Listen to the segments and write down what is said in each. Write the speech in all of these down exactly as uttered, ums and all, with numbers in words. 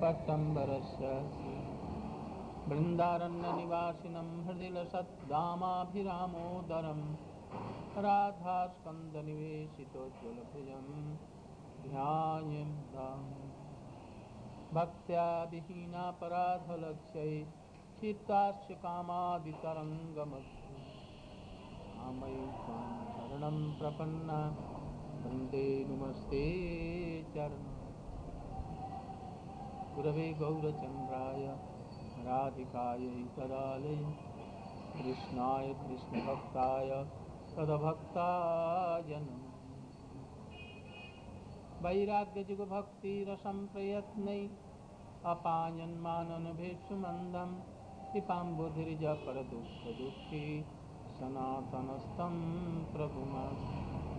पट्टम्बरस्य वृन्दारण्यनिवासिनं हृदिलसद्दामाभिरामोदरं राधास्कन्दनिवेशितोज्ज्वलभुजं ध्यायेन्ताम् भक्त्या विहीनापराधलक्ष्यै चित्तास्य कामादितरङ्गमध्य आमयि त्वां शरणं प्रपन्ना वन्दे नमस्ते चरणं गुरवे गौरचन्द्राय राधिकायै तदालये कृष्णाय कृष्णभक्ताय तदभक्ताय नमः वैराग्यजुगभक्तिरसं प्रयत्नै अपायन्माननभेक्षुमन्दं पिपाम्बुधिर्जपरदुःखदुःखी सनातनस्थं प्रभुमास्मि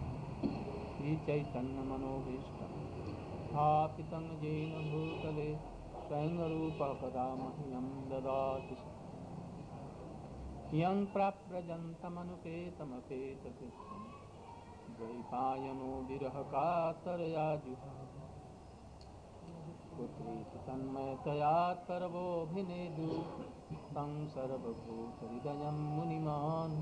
श्रीचैतन्यमनोभीष्टं स्थापितं येन भूतले स्वयं रूपः कदा मह्यं ददाति यं प्राप्यजन्तमनुपेतमपेतकृत्यं द्वैपायनो विरहकातरया जुहाव पुत्रेति तन्मयतया करवोऽभिनेदु तं सर्वभूतहृदयं मुनिमान्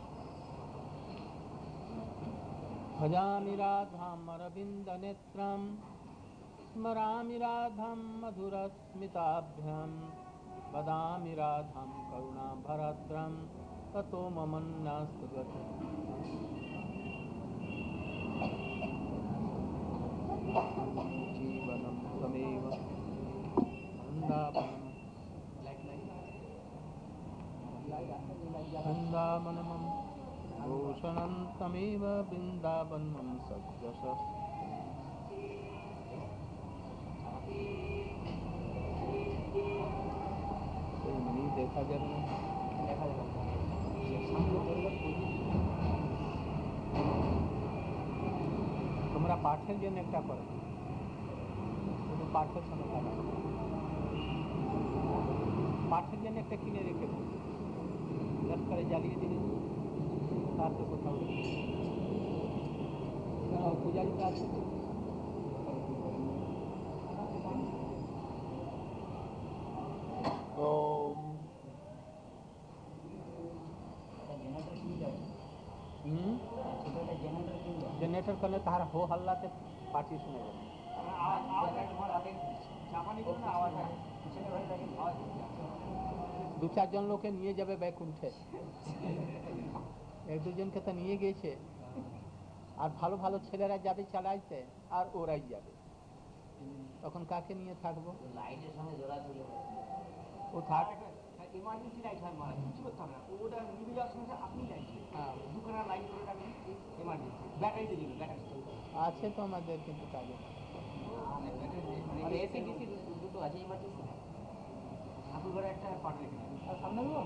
भजामि राधां अरविन्दनेत्रं स्मरामि राधां मधुरस्मिताभ्यां वदामि राधां करुणाभराद्रं ततो ममन्नास्तु गतः जीवनं त्वमेव वृन्दावनं वृन्दावनं भूषणं त्वमेव वृन्दावनं सद्यशः कोई नहीं देखा जरूर देखा जरूर তোমরা পাঠের জন্য একটা করো শুধু পাঠের সময় কাটাও পাঠের জন্য একটা কিনে রেখে দেবো দশ করে জ্বালিয়ে দিলে তারপর কোথাও পূজারি কাজ ओम जनरेटर करने तार हो हल्ला ते पार्टी सुने दो चार जन लोग के निये जाबे बैकुंठे एक दुजन के तो निये गेছে আর ভালো ভালো ছেলেরা যাবে চালাইতে আর ওরাই যাবে তখন কাকে নিয়ে থাকবো লাইটের সঙ্গে জোড়া ছিল ও থাক ইমার্জেন্সি লাইট হয় মারা কিছু করতে হবে না ওটা নিভে যাওয়ার সময় আপনি লাইট হ্যাঁ দুখানা লাইট করে রাখবেন ইমার্জেন্সি ব্যাটারিতে দিবেন ব্যাটারি আছে তো আমাদের কিন্তু কাজে মানে এসি ডিসি দুটো আছে ইমার্জেন্সি আপনি ঘরে একটা পাট রেখে দেবেন আর সামনে দেবো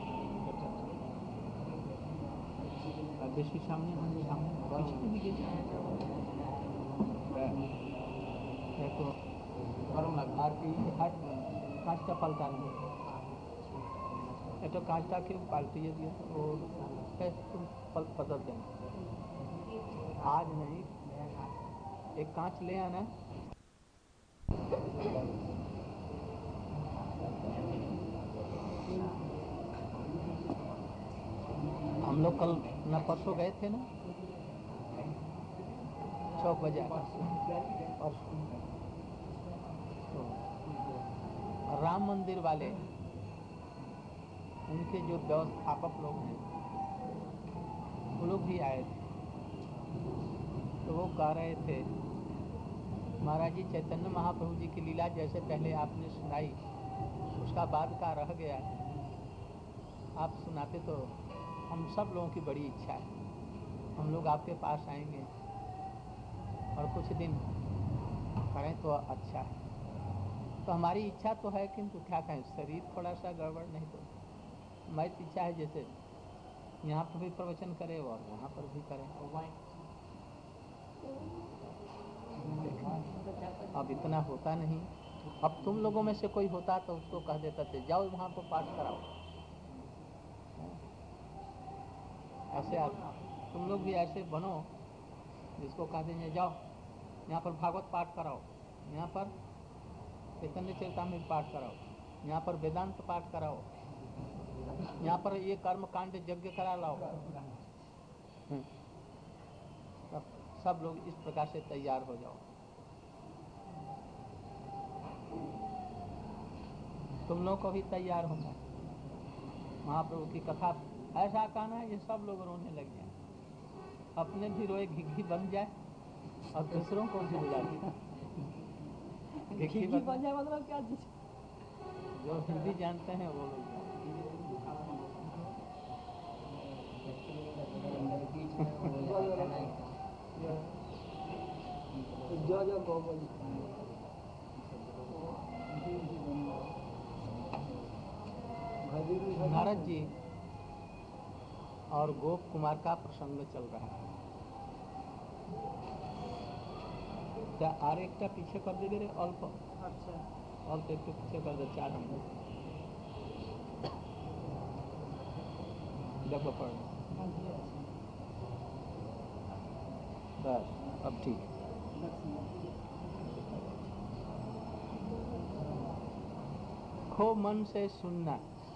আর বেশি সামনে মানে সামনে পিছনে দিকে তো গরম লাগবে আর কি হাট কাঁচটা পাল্টানো तो कांचटा के पाल्टिए दिया और तुम पल बदल देना आज नहीं एक कांच ले आना हम लोग कल न परसों गए थे ना चौक बाजार परसों तो राम मंदिर वाले उनके जो व्यवस्थापक लोग हैं वो लोग भी आए थे तो वो कह रहे थे महाराज जी चैतन्य महाप्रभु जी की लीला जैसे पहले आपने सुनाई उसका बाद का रह गया आप सुनाते तो हम सब लोगों की बड़ी इच्छा है हम लोग आपके पास आएंगे और कुछ दिन करें तो अच्छा है तो हमारी इच्छा तो है किंतु क्या कहें शरीर थोड़ा सा गड़बड़ नहीं तो हमारी इच्छा है जैसे यहाँ पर भी प्रवचन करे और वहाँ पर भी करें अब इतना होता नहीं अब तुम लोगों में से कोई होता तो उसको कह देता थे जाओ वहाँ पर पाठ कराओ ऐसे आप तुम लोग भी ऐसे बनो जिसको कह देंगे जाओ यहाँ पर भागवत पाठ कराओ यहाँ पर चैतन्य चरितामृत पाठ कराओ, यहाँ पर वेदांत पाठ कराओ, यहाँ पर ये कर्म कांड यज्ञ करा लाओ। सब सब लोग इस प्रकार से तैयार हो जाओ। तुम लोग को भी तैयार होना है। महाप्रभु की कथा ऐसा कहना है ये सब लोग रोने लग जाए, अपने भी रोए, घिघी बन जाए और दूसरों को भी रुला दे। घिघी बन जाए मतलब क्या चीज? जो हिंदी जानते हैं वो लोग जो जो को नारद जी और गोप कुमार का प्रसंग चल रहा है। क्या आर एक का पीछे कर दे रे अल्प? अच्छा, अल्प एक के पीछे कर दे, चार नंबर डब्बा पड़ बस, अब ठीक है। खो मन से सुनना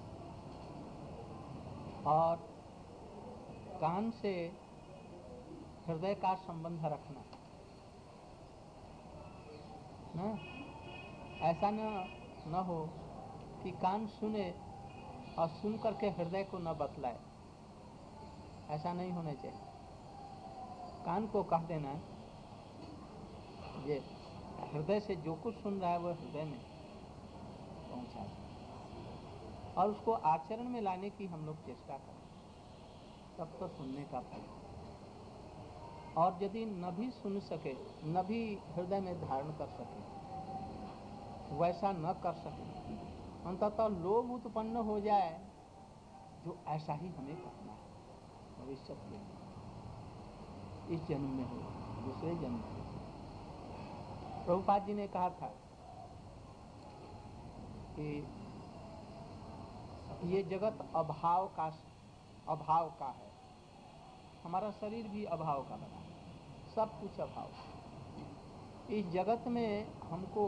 और कान से हृदय का संबंध रखना ना। ऐसा न न हो कि कान सुने और सुन करके हृदय को न बतलाए, ऐसा नहीं होना चाहिए। कान को कह देना ये हृदय से जो कुछ सुन रहा है वो हृदय में पहुंचा दे और उसको आचरण में लाने की हम लोग चेष्टा करें, तब तो सुनने का फल। और यदि न भी सुन सके, न भी हृदय में धारण कर सके, वैसा न कर सके, अंततः लोभ उत्पन्न हो जाए जो ऐसा ही हमें करना है भविष्य में, इस जन्म में हो, दूसरे जन्म में। प्रभुपाद जी ने कहा था कि ये जगत अभाव का अभाव का है, हमारा शरीर भी अभाव का बना है, सब कुछ अभाव। इस जगत में हमको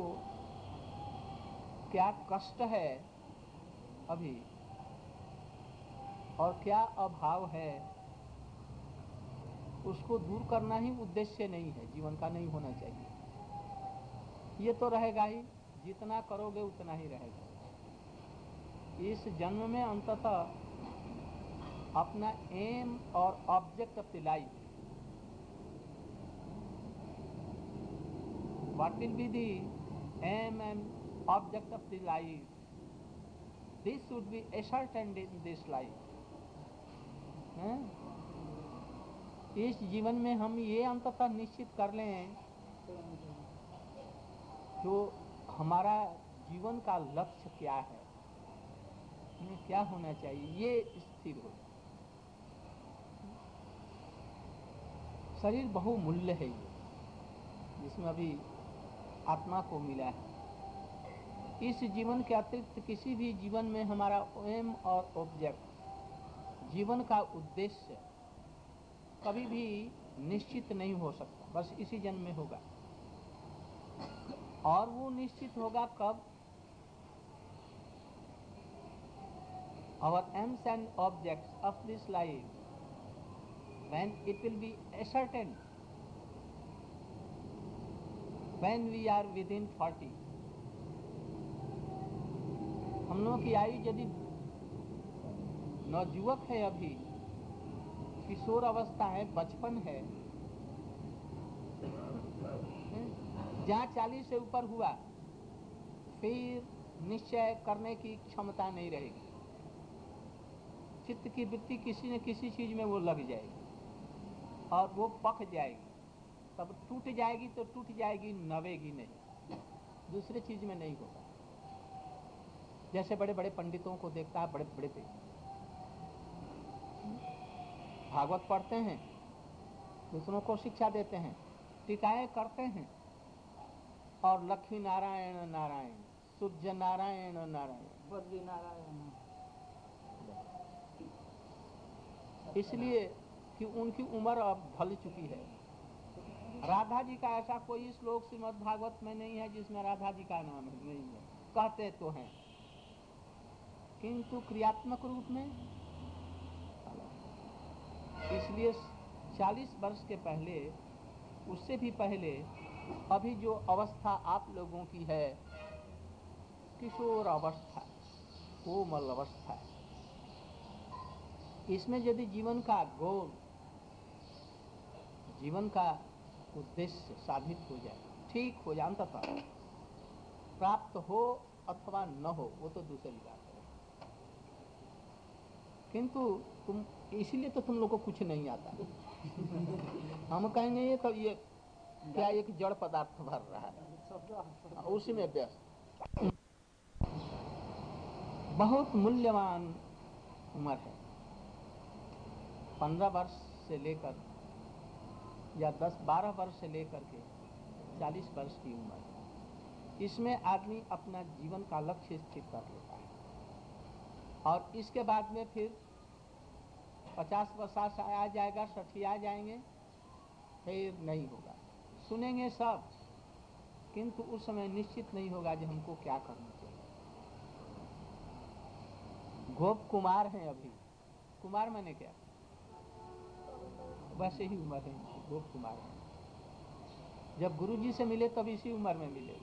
क्या कष्ट है अभी और क्या अभाव है, उसको दूर करना ही उद्देश्य नहीं है, जीवन का नहीं होना चाहिए। ये तो रहेगा ही, जितना करोगे उतना ही रहेगा। इस जन्म में अंततः अपना एम और object of the life, what will be the aim and object of the life, this should be ascertained in this life. इस जीवन में हम ये अंततः निश्चित कर लें जो हमारा जीवन का लक्ष्य क्या है, क्या होना चाहिए, ये स्थिर हो। शरीर बहुमूल्य है ये, जिसमें अभी आत्मा को मिला है। इस जीवन के अतिरिक्त किसी भी जीवन में हमारा एम और ऑब्जेक्ट, जीवन का उद्देश्य कभी भी निश्चित नहीं हो सकता, बस इसी जन्म में होगा। और वो निश्चित होगा कब? Our aims and objects of this life, when it will be ascertained, when we are within forty। हम लोगों की आयु यदि नवजुवक है, अभी किशोर अवस्था है, बचपन है, जहाँ चालीस से ऊपर हुआ फिर निश्चय करने की क्षमता नहीं रहेगी। चित्त की वृत्ति किसी न किसी चीज में वो लग जाएगी और वो पक जाएगी, तब टूट जाएगी तो टूट जाएगी, नवेगी नहीं, दूसरे चीज में नहीं होगा। जैसे बड़े बड़े पंडितों को देखता है, बड़े बड़े पे भागवत पढ़ते हैं, दूसरों को शिक्षा देते हैं, टीकाएं करते हैं और लक्ष्मी नारायण नारायण, सूर्य नारायण नारायण, बद्री नारायण, इसलिए कि उनकी उम्र अब ढल चुकी है। राधा जी का ऐसा कोई श्लोक श्रीमद् भागवत में नहीं है जिसमें राधा जी का नाम है, नहीं है। कहते तो हैं किंतु क्रियात्मक रूप में। इसलिए चालीस वर्ष के पहले, उससे भी पहले अभी जो अवस्था आप लोगों की है, किशोर अवस्था, कोमल अवस्था, इसमें यदि जीवन का गोल, जीवन का उद्देश्य साधित हो जाए, ठीक हो जाए, अंततः प्राप्त हो अथवा न हो, वो तो दूसरी बात है। किंतु तुम, इसीलिए तो तुम लोग को कुछ नहीं आता। हम कहेंगे ये तो ये क्या एक जड़ पदार्थ भर रहा है, उसी में व्यस्त। बहुत मूल्यवान उम्र है, पंद्रह वर्ष से लेकर या दस बारह वर्ष से लेकर के चालीस वर्ष की उम्र। इसमें आदमी अपना जीवन का लक्ष्य स्थिर कर लेता है, और इसके बाद में फिर पचास वर्ष आ जाएगा, सठिया आ जाएंगे, फिर नहीं होगा। सुनेंगे सब, किंतु उस समय निश्चित नहीं होगा कि हमको क्या करना चाहिए। गोप कुमार हैं अभी, कुमार मैंने क्या, वैसे ही उम्र है, गोप कुमार हैं। जब गुरु जी से मिले तब इसी उम्र में मिले,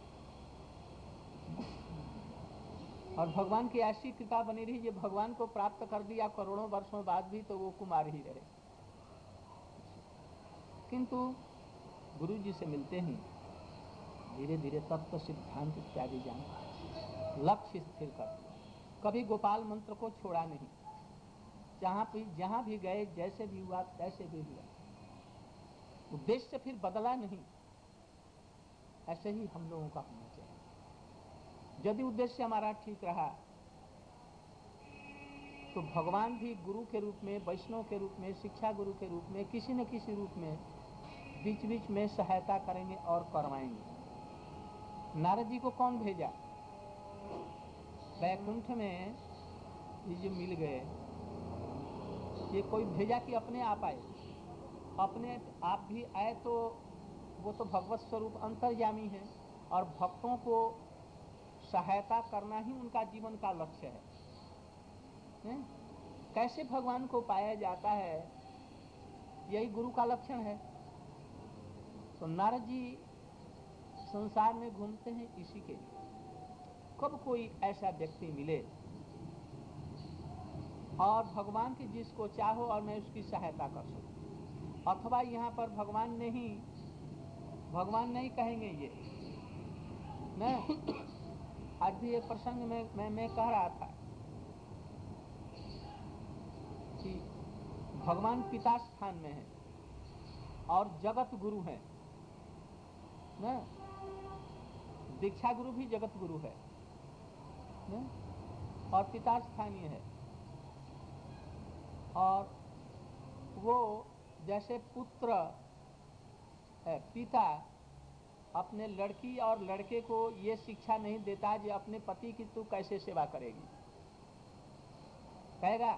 और भगवान की ऐसी कृपा बनी रही, जो भगवान को प्राप्त कर दिया करोड़ों वर्षों बाद भी, तो वो कुमार ही रहे। किंतु गुरु जी से मिलते ही धीरे धीरे तत्व सिद्धांत इत्यादि जान, लक्ष्य स्थिर कर दिया। कभी गोपाल मंत्र को छोड़ा नहीं, जहां भी जहां भी गए, जैसे भी हुआ तैसे भी हुआ, उद्देश्य फिर बदला नहीं। ऐसे ही हम लोगों का होना चाहिए। यदि उद्देश्य हमारा ठीक रहा तो भगवान भी गुरु के रूप में, वैष्णव के रूप में, शिक्षा गुरु के रूप में, किसी न किसी रूप में बीच बीच में सहायता करेंगे और करवाएंगे। नारद जी को कौन भेजा? वैकुंठ में ये जो मिल गए, ये कोई भेजा कि अपने आप आए? अपने आप भी आए तो वो तो भगवत स्वरूप अंतर्यामी है, और भक्तों को सहायता करना ही उनका जीवन का लक्ष्य है, है? कैसे भगवान को पाया जाता है, यही गुरु का लक्षण है। तो नारद जी संसार में घूमते हैं इसी के लिए। कब कोई ऐसा व्यक्ति मिले और भगवान की जिसको चाहो और मैं उसकी सहायता कर सकूं, अथवा यहाँ पर भगवान नहीं, भगवान नहीं कहेंगे ये मैं आज भी एक प्रसंग में मैं, मैं कह रहा था कि भगवान पिता स्थान में है और जगत गुरु है ना, दीक्षा गुरु भी जगत गुरु है ना, और पिता स्थानीय है। और वो जैसे पुत्र है, पिता अपने लड़की और लड़के को ये शिक्षा नहीं देता जो अपने पति की तू कैसे सेवा करेगी, कहेगा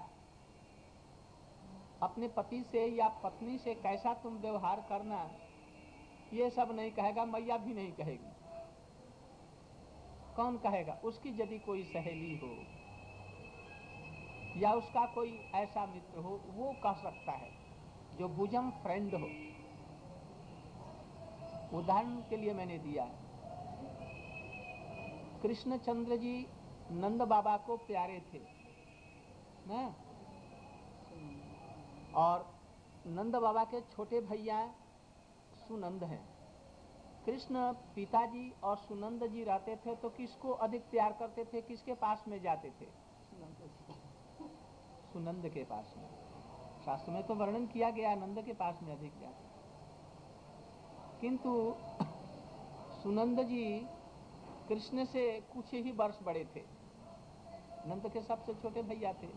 अपने पति से या पत्नी से कैसा तुम व्यवहार करना, ये सब नहीं कहेगा, मैया भी नहीं कहेगी। कौन कहेगा? उसकी यदि कोई सहेली हो या उसका कोई ऐसा मित्र हो, वो कह सकता है, जो बुजम फ्रेंड हो। उदाहरण के लिए मैंने दिया, कृष्णचंद्र जी नंद बाबा को प्यारे थे ना, और नंद बाबा के छोटे भैया सुनंद हैं। कृष्ण पिताजी और सुनंद जी रहते थे तो किसको अधिक प्यार करते थे, किसके पास में जाते थे? सुनंद के पास में। शास्त्र में तो वर्णन किया गया नंद के पास में अधिक जाते, किंतु सुनंद जी कृष्ण से कुछ ही वर्ष बड़े थे, नंद के सबसे छोटे भैया थे,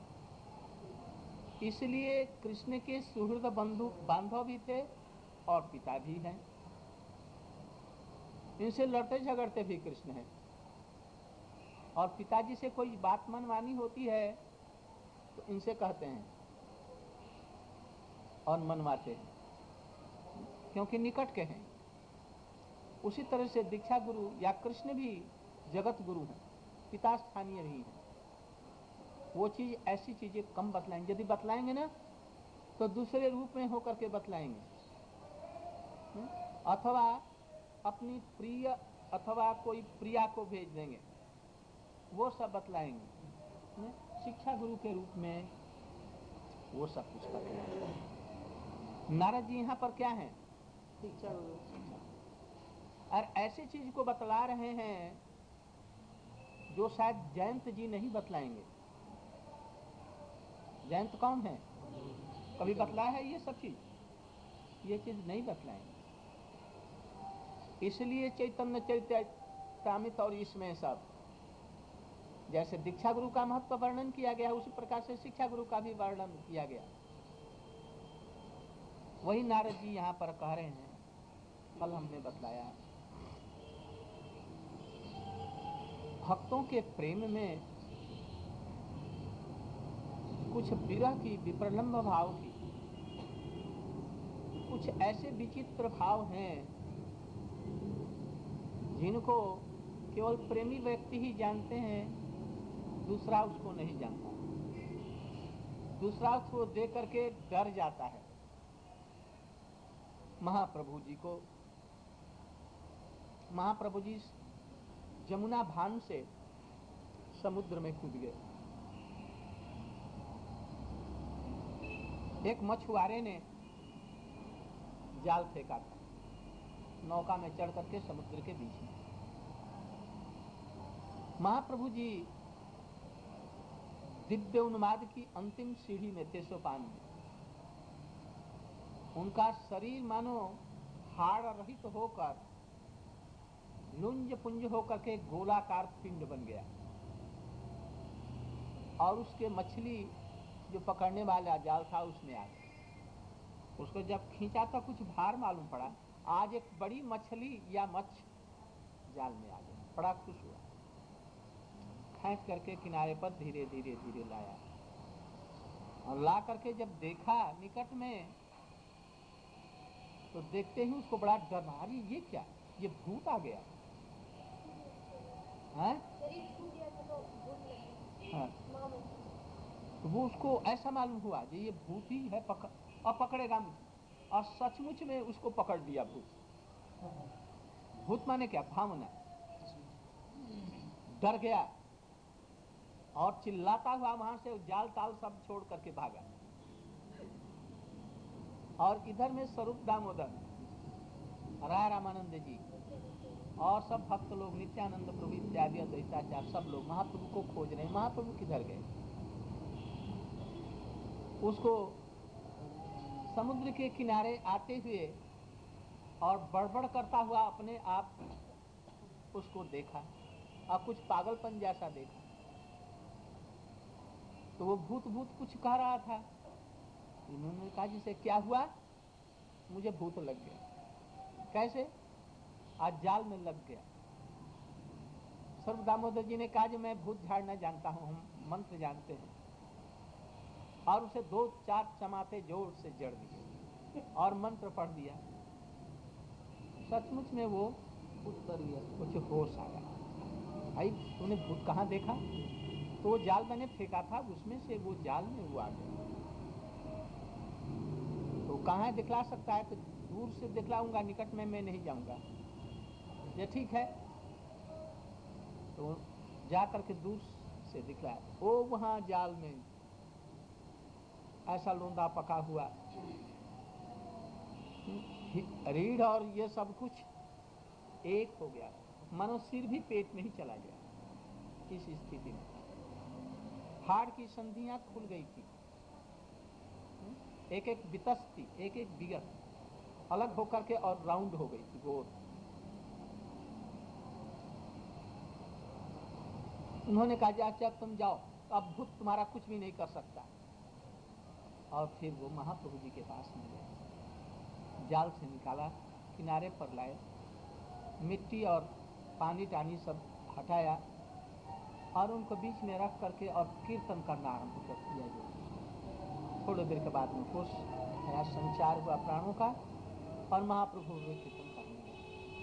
इसलिए कृष्ण के सुहृद बंधु बांधव भी थे और पिता भी हैं। इनसे लड़ते झगड़ते भी कृष्ण हैं, और पिताजी से कोई बात मनवानी होती है तो इनसे कहते हैं और मनवाते हैं। क्योंकि निकट के हैं। उसी तरह से दीक्षा गुरु या कृष्ण भी जगत गुरु हैं, पिता स्थानीय भी हैं। वो चीज ऐसी चीजें कम बतलाएंगे, यदि बतलाएंगे ना तो दूसरे रूप में होकर के बतलाएंगे, अथवा अपनी प्रिय अथवा कोई प्रिया को भेज देंगे, वो सब बतलाएंगे। शिक्षा गुरु के रूप में वो सब कुछ बतलाएंगे। नारद जी यहाँ पर क्या है? शिक्षा गुरु। और ऐसी चीज को बतला रहे हैं जो शायद जयंत जी नहीं बतलाएंगे। जयंत कौन है? कभी बतलाया है ये सब चीज? ये चीज नहीं बतलाएंगे। इसलिए चैतन्य चरितामृत और इसमें सब जैसे दीक्षा गुरु का महत्व वर्णन किया गया, उसी प्रकार से शिक्षा गुरु का भी वर्णन किया गया। वही नारद जी यहाँ पर कह रहे हैं, कल हमने बतलाया। भक्तों के प्रेम में कुछ विरह की, विप्रलंब भाव की, कुछ ऐसे विचित्र भाव हैं जिनको केवल प्रेमी व्यक्ति ही जानते हैं, दूसरा उसको नहीं जानता। दूसरा उसको देख करके डर जाता है। महाप्रभु जी को, महाप्रभु जी जमुना भान से समुद्र में कूद गए। एक मछुआरे ने जाल फेंका था नौका में चढ़ करके समुद्र के बीच में। महाप्रभु जी दिव्य उन्माद की अंतिम सीढ़ी में थे, सोपान में। उनका शरीर मानो हाड़ रहित होकर, लुंज पुंज होकर के गोलाकार पिंड बन गया। और उसके मछली जो पकड़ने वाला जाल था उसमें आ गया। उसको जब खींचा तो कुछ भार मालूम पड़ा। आज एक बड़ी मछली या मच्छ जाल में आ गया। बड़ा खुश हुआ, खींच करके किनारे पर धीरे धीरे धीरे लाया। और ला करके जब देखा निकट में, तो देखते ही उसको बड़ा डर लगा। अरे ये क्या, ये भूत आ गया है? हाँ। तो वो उसको ऐसा मालूम हुआ कि ये भूत ही है, पकड़ और पकड़ेगा मुझे। और सचमुच में उसको पकड़ लिया भूत। भूत माने क्या? भावना। डर गया और चिल्लाता हुआ वहां से जाल ताल सब छोड़ करके भागा। और इधर में स्वरूप दामोदर, राय रामानंद जी और सब भक्त लोग, नित्यानंद प्रभु इत्यादि अद्वैताचार्य, सब लोग महाप्रभु को खोज रहे हैं। महाप्रभु किधर गए? उसको समुद्र के किनारे आते हुए और बड़बड़ करता हुआ अपने आप उसको देखा और कुछ पागलपन जैसा देखा। तो वो भूत भूत कुछ कह रहा था। इन्होंने कहा जिसे क्या हुआ? मुझे भूत लग गया। कैसे? आज जाल में लग गया। सर्व दामोदर जी ने कहा कि मैं भूत झाड़ना जानता हूँ, हम मंत्र जानते हैं। और उसे दो चार चमाते जोर से जड़ दिए और मंत्र पढ़ दिया। सचमुच में वो उत्तर दिया, कुछ होश आया। भाई तूने भूत कहाँ देखा? तो वो जाल मैंने फेंका था, उसमें से वो जाल में वो आ गया। तो कहाँ दिखला सकता है? तो दूर से दिखलाऊंगा, निकट में मैं नहीं जाऊंगा। ये ठीक है। तो जा करके दूर से दिखलाया, वो वहां जाल में ऐसा लोंदा पका हुआ, रीढ़ और ये सब कुछ एक हो गया, मानो सिर भी पेट में ही चला गया। इस स्थिति में हाड़ की संधियां खुल गई थी, एक एक बितस थी, एक एक बिगत अलग होकर के और राउंड हो गई थी, गोल। उन्होंने कहा अच्छा तुम जाओ, अब भूत तुम्हारा कुछ भी नहीं कर सकता। और फिर वो महाप्रभु जी के पास में गए, जाल से निकाला, किनारे पर लाए, मिट्टी और पानी टानी सब हटाया और उनको बीच में रख करके और कीर्तन करना आरंभ कर दिया। जो थोड़ी देर के बाद में होश नया संचार हुआ प्राणों का और महाप्रभु वे कीर्तन करने लगे।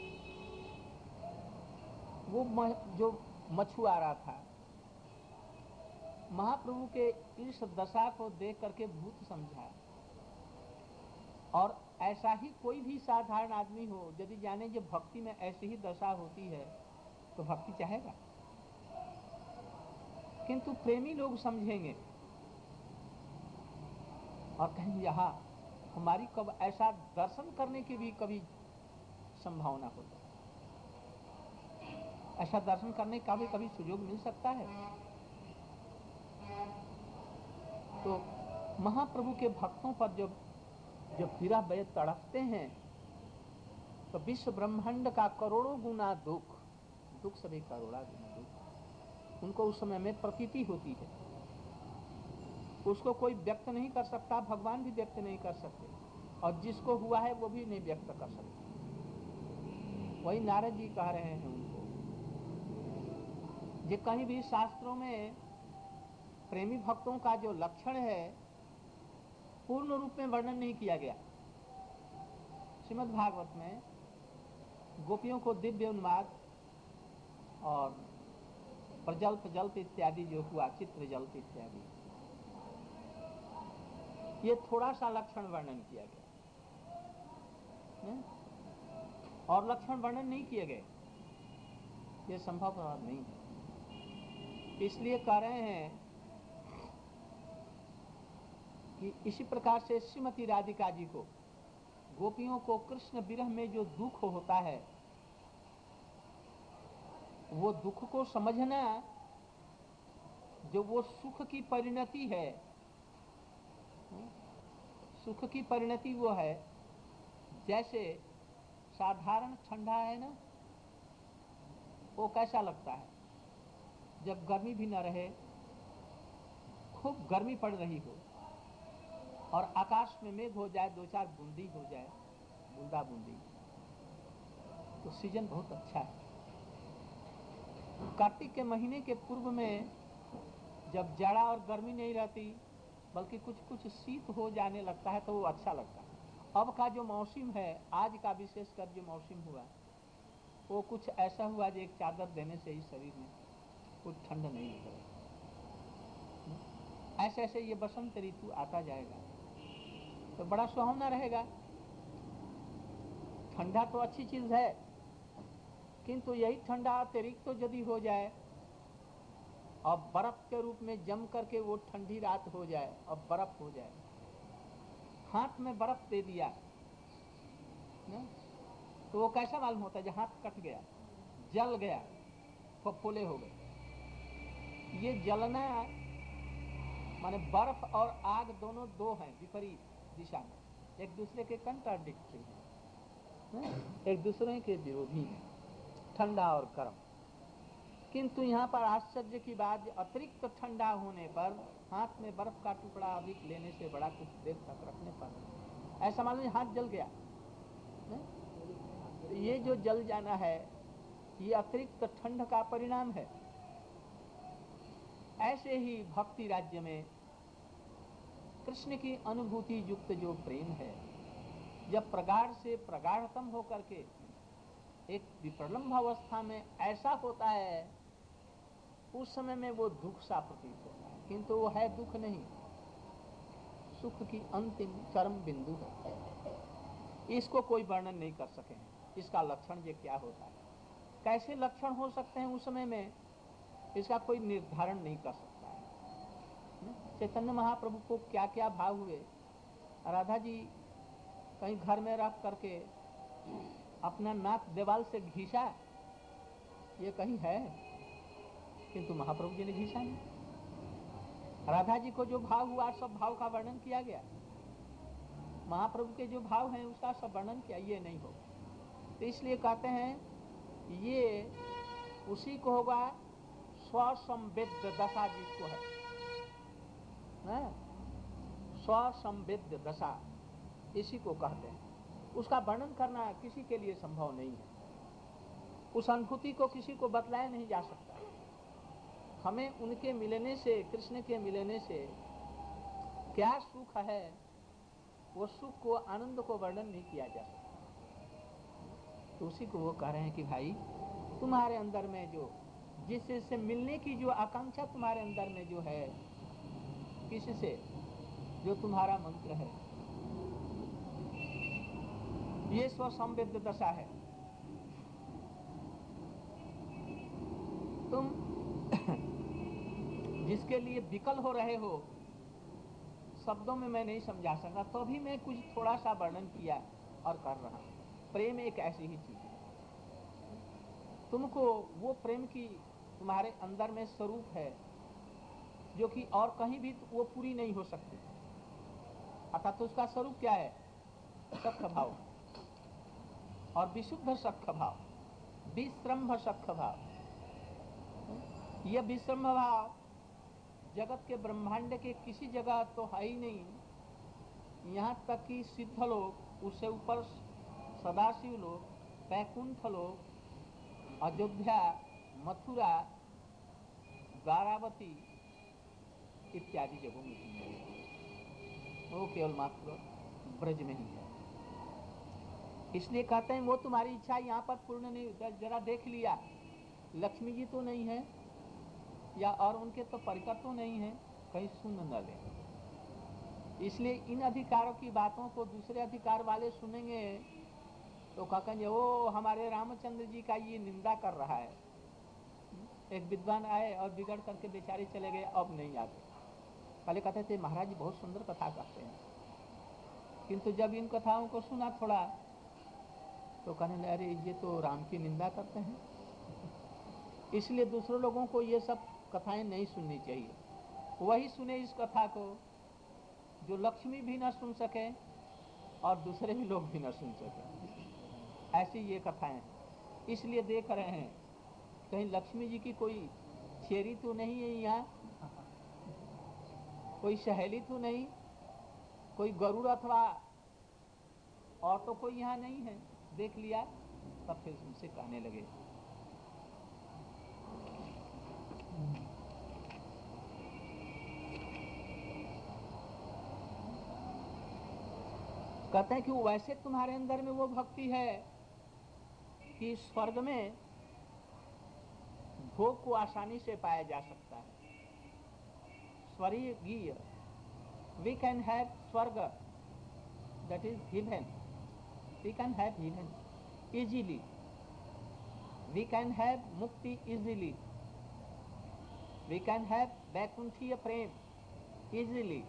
वो म, जो मछुआरा था, महाप्रभु के इस दशा को देख करके भूत समझा। और ऐसा ही कोई भी साधारण आदमी हो, यदि जाने जो भक्ति में ऐसी ही दशा होती है तो भक्ति चाहेगा। किंतु प्रेमी लोग समझेंगे और कहेंगे यहाँ हमारी कब ऐसा दर्शन करने की भी कभी संभावना होता है, ऐसा दर्शन करने का भी कभी सुयोग मिल सकता है। तो महाप्रभु के भक्तों पर जब जब विरह भय तड़पते हैं तो विश्व ब्रह्मांड का करोड़ों गुना दुख दुख सभी करोड़ा गुना दुख उनको उस समय में प्रतीति होती है। उसको कोई व्यक्त नहीं कर सकता, भगवान भी व्यक्त नहीं कर सकते, और जिसको हुआ है वो भी नहीं व्यक्त कर सकता। वही नारद जी कह रहे हैं उनको, जो कहीं भी शास्त्रों में प्रेमी भक्तों का जो लक्षण है पूर्ण रूप में वर्णन नहीं किया गया। श्रीमद् भागवत में गोपियों को दिव्य उन्माद और प्रजल्प जल्प इत्यादि जो हुआ, चित्र जल्प इत्यादि, ये थोड़ा सा लक्षण वर्णन किया गया ने? और लक्षण वर्णन नहीं किए गए, ये संभव नहीं है। इसलिए कह रहे हैं कि इसी प्रकार से श्रीमती राधिका जी को, गोपियों को कृष्ण विरह में जो दुख होता है, वो दुख को समझना जो वो सुख की परिणति है, सुख की परिणति वो है। जैसे साधारण ठंडा है ना, वो कैसा लगता है जब गर्मी भी न रहे, खूब गर्मी पड़ रही हो और आकाश में मेघ हो जाए, दो चार बूंदी हो जाए, बूंदा बूंदी, तो सीजन बहुत अच्छा है। कार्तिक के महीने के पूर्व में जब जाड़ा और गर्मी नहीं रहती बल्कि कुछ कुछ शीत हो जाने लगता है तो वो अच्छा लगता है। अब का जो मौसम है, आज का विशेषकर जो मौसम हुआ, वो कुछ ऐसा हुआ जो एक चादर देने से ही शरीर में कुछ ठंड नहीं लगेगा। ऐसे ऐसे ये बसंत ऋतु आता जाएगा तो बड़ा सुहावना रहेगा। ठंडा तो अच्छी चीज है, किंतु यही ठंडा अतिरिक्त तो यदि हो जाए और बर्फ के रूप में जम करके वो ठंडी रात हो जाए और बर्फ हो जाए, हाथ में बर्फ दे दिया ना, तो वो कैसा मालूम होता है? जब हाथ कट गया, जल गया, फफोले हो गए। ये जलना माने बर्फ और आग दोनों दो हैं विपरीत दिशा में, एक दूसरे के कंट्राडिक्टरी हैं, एक दूसरे के विरोधी हैं, ठंडा और गर्म। किंतु यहाँ पर आश्चर्य की बात, अतिरिक्त ठंडा होने पर हाथ में बर्फ का टुकड़ा अधिक लेने से बड़ा कुछ देर तक रखने पर ऐसा मालूम हाथ जल गया। ये जो जल जाना है ये अतिरिक्त ठंड का परिणाम है। ऐसे ही भक्ति राज्य में कृष्ण की अनुभूति युक्त जो प्रेम है, जब प्रगाढ़ से प्रगाढ़तम होकर के एक विप्रलंब अवस्था में ऐसा होता है, उस समय में वो दुख सा प्रतीत होता है, किंतु वो है दुख नहीं, सुख की अंतिम चरम बिंदु है। इसको कोई वर्णन नहीं कर सके इसका लक्षण ये क्या होता है, कैसे लक्षण हो सकते हैं उस समय में, इसका कोई निर्धारण नहीं कर सकता है। चैतन्य महाप्रभु को क्या क्या भाव हुए, राधा जी कहीं घर में रख करके अपना नाक दीवाल से घींचा, ये कहीं है, किंतु महाप्रभु जी ने घींचा नहीं। राधा जी को जो भाव हुआ सब भाव का वर्णन किया गया, महाप्रभु के जो भाव हैं उसका सब वर्णन किया, ये नहीं होगा। तो इसलिए कहते हैं ये उसी को होगा स्वसंवेद्य दशा जिसको है ना, स्वसंवेद्य दशा इसी को कहते हैं। उसका वर्णन करना किसी के लिए संभव नहीं है, उस अनुभूति को किसी को बतलाया नहीं जा सकता। हमें उनके मिलने से, कृष्ण के मिलने से क्या सुख है, वो सुख को, आनंद को वर्णन नहीं किया जा सकता। तो उसी को वो कह रहे हैं कि भाई तुम्हारे अंदर में जो जिससे मिलने की जो आकांक्षा तुम्हारे अंदर में जो है, किससे, जो तुम्हारा मंत्र है, ये स्वसंवेद्य दशा है। तुम जिसके लिए विकल हो रहे हो, शब्दों में मैं नहीं समझा सका, तो भी मैं कुछ थोड़ा सा वर्णन किया और कर रहा हूं। प्रेम एक ऐसी ही चीज है, तुमको वो प्रेम की तुम्हारे अंदर में स्वरूप है जो कि और कहीं भी वो पूरी नहीं हो सकती। अर्थात तो उसका स्वरूप क्या है? सख्य भाव, और विशुद्ध सख्य भाव, विश्रम्भ सख्य भाव। यह विश्रम्भ भाव जगत के ब्रह्मांड के किसी जगह तो है ही नहीं। यहाँ तक कि सिद्ध लोग, उससे ऊपर सदाशिव लोग, वैकुंठ लोग, अयोध्या, मथुरा, द्वारावती इत्यादि जगहों में भी है, वो केवल मात्र ब्रज में ही है। इसलिए कहते हैं वो तुम्हारी इच्छा यहाँ पर पूर्ण नहीं होता। जरा देख लिया, लक्ष्मी जी तो नहीं है, या और उनके तो परिकर तो नहीं है, कहीं सुन न ले। इसलिए इन अधिकारों की बातों को दूसरे अधिकार वाले सुनेंगे तो कहेंगे वो हमारे रामचंद्र जी का ये निंदा कर रहा है। एक विद्वान आए और बिगड़ करके बेचारे चले गए, अब नहीं आते। पहले कहते थे महाराज जी बहुत सुंदर कथा कहते हैं, किंतु जब इन कथाओं को सुना थोड़ा तो कहने लगे अरे ये तो राम की निंदा करते हैं। इसलिए दूसरों लोगों को ये सब कथाएं नहीं सुननी चाहिए। वही सुने इस कथा को जो लक्ष्मी भी न सुन सके और दूसरे भी लोग भी न सुन सके। ऐसी ये कथाएं हैं। इसलिए देख रहे हैं कहीं लक्ष्मी जी की कोई चेरी तो नहीं है यहाँ, कोई सहेली तो नहीं, कोई गरुड़ अथवा और तो कोई यहाँ नहीं है। देख लिया तब फिर उनसे कहने लगे। कहते हैं कि वैसे तुम्हारे अंदर में वो भक्ति है कि स्वर्ग में भोग को आसानी से पाया जा सकता है। स्वर्गीय, वी कैन हैव स्वर्ग, that is heaven. We can have heaven easily. We can have mukti easily. We can have Vaikunthiya prem easily.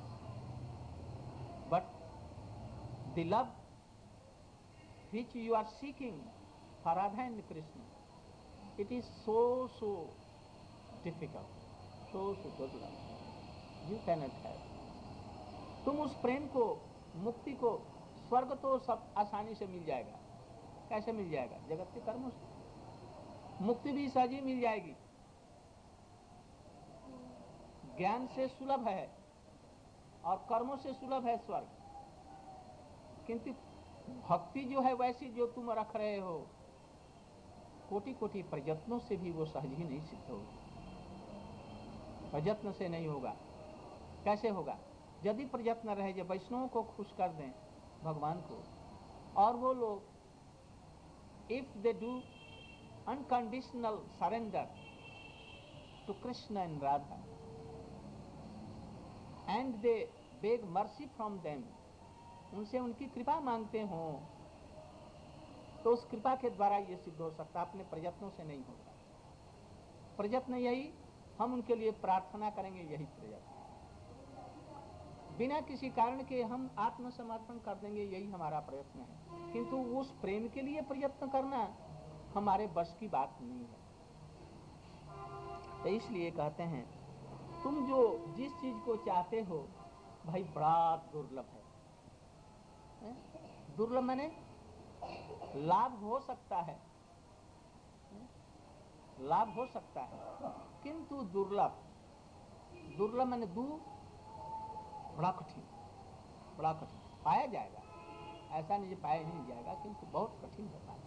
But the love which you are seeking for Radha and Krishna, it is so so difficult, so so durlabh. You cannot have. तुम उस प्रेम को, मुक्ति को, स्वर्ग तो सब आसानी से मिल जाएगा। कैसे मिल जाएगा? जगत के कर्मों से। मुक्ति भी सहज ही मिल जाएगी, ज्ञान से सुलभ है और कर्मों से सुलभ है स्वर्ग। किंतु भक्ति जो है वैसी जो तुम रख रहे हो, कोटि कोटि प्रयत्नों से भी वो सहज ही नहीं सिद्ध होगी। प्रयत्न से नहीं होगा। कैसे होगा? यदि प्रयत्न रहे जो वैष्णवों को खुश कर दें भगवान को, और वो लोग if they do unconditional surrender to Krishna and Radha and they beg mercy from them, उनसे उनकी कृपा मांगते हो, तो उस कृपा के द्वारा ये सिद्ध हो सकता, अपने प्रयत्नों से नहीं होगा। प्रयत्न यही, हम उनके लिए प्रार्थना करेंगे, यही प्रयत्न। बिना किसी कारण के हम आत्मसमर्पण कर देंगे, यही हमारा प्रयत्न है। किंतु उस प्रेम के लिए प्रयत्न करना हमारे बस की बात नहीं है। तो इसलिए कहते हैं तुम जो जिस चीज को चाहते हो भाई बड़ा दुर्लभ है, है? दुर्लभ माने लाभ हो सकता है, है? लाभ हो सकता है किंतु दुर्लभ। दुर्लभ माने दूर, बड़ा कठिन, बड़ा कठिन। पाया जाएगा, ऐसा नहीं पाया नहीं जाएगा, किंतु बहुत कठिन है पाया।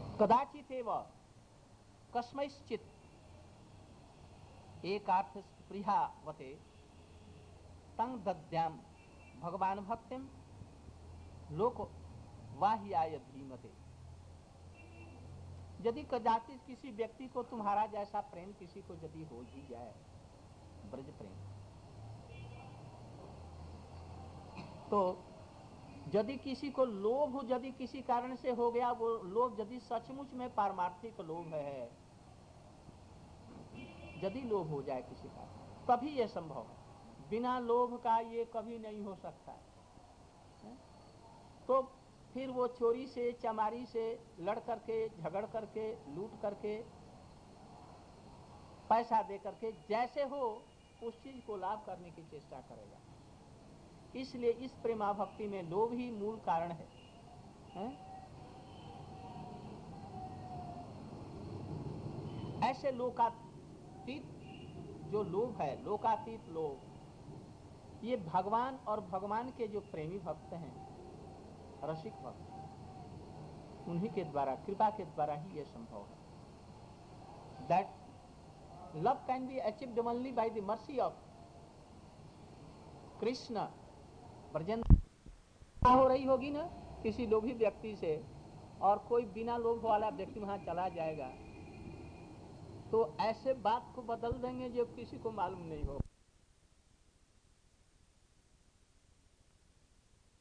कदाचित एव कस्मैश्चित, एक अर्थ स्पृहावते तंग दद्याम भगवान भक्तिम लोक वाह्याय धीमते। यदि कदाचित किसी व्यक्ति को तुम्हारा जैसा प्रेम किसी को यदि हो ही जाए, ब्रज प्रेम, तो यदि किसी को लोभ यदि किसी कारण से हो गया, वो लोभ यदि सचमुच में पारमार्थिक लोभ है, यदि लोभ हो जाए किसी का, तभी यह संभव है। बिना लोभ का ये कभी नहीं हो सकता है। तो फिर वो चोरी से, चमारी से लड़ करके, झगड़ करके, लूट करके, पैसा दे करके, जैसे हो उस चीज को लाभ करने की चेष्टा करेगा। इसलिए इस प्रेमा भक्ति में लोभ ही मूल कारण है, है? ऐसे लोकातीत जो लोभ है, लोकातीत लोभ, ये भगवान और भगवान के जो प्रेमी भक्त हैं, रसिक भक्त, उन्हीं के द्वारा, कृपा के द्वारा ही ये संभव है। That love can be achieved only by the mercy of Krishna. Brajendra हो रही होगी ना किसी लोभी व्यक्ति से, और कोई बिना लोभ वाला व्यक्ति वहां चला जाएगा, तो ऐसे बात को बदल देंगे जो किसी को मालूम नहीं हो।